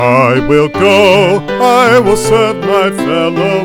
I will go, I will serve my fellow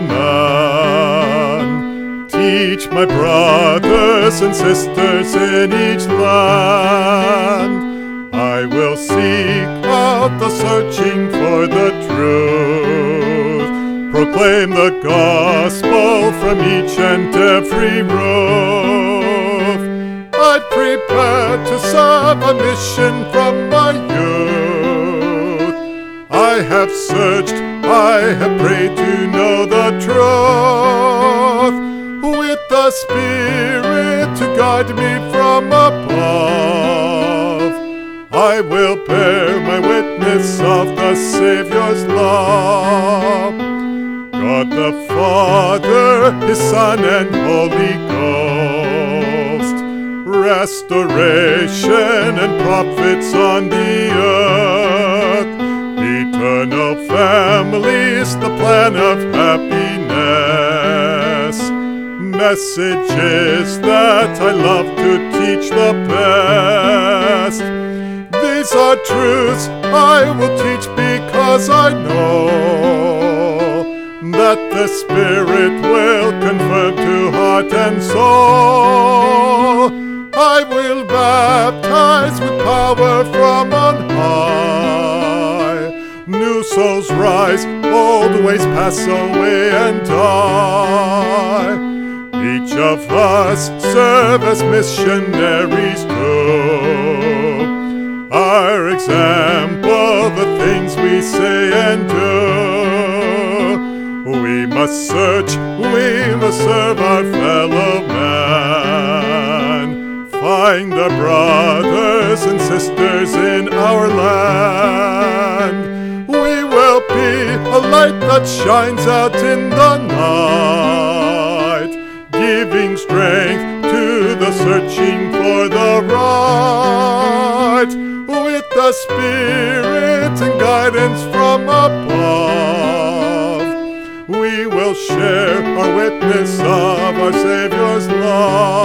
man, teach my brothers and sisters in each land. I will seek out the searching for the truth, proclaim the gospel from each and every roof. I prepare to serve a mission from my youth. I have searched, I have prayed to know the truth, with the Spirit to guide me from above. I will bear my witness of the Savior's love. God the Father, His Son, and Holy Ghost, restoration and prophets on the earth, eternal families, the plan of happiness, messages that I love to teach the best. These are truths I will teach because I know that the Spirit will convert to heart and soul. I will baptize with power from on high. New souls rise, old ways pass away and die. Each of us serve as missionaries too. Our example, the things we say and do. We must search, we must serve our fellow man. Find our brothers and sisters in our land. We will be a light that shines out in the night, giving strength to the searching for the right, with the Spirit and guidance from above. We will share our witness of our Savior's love.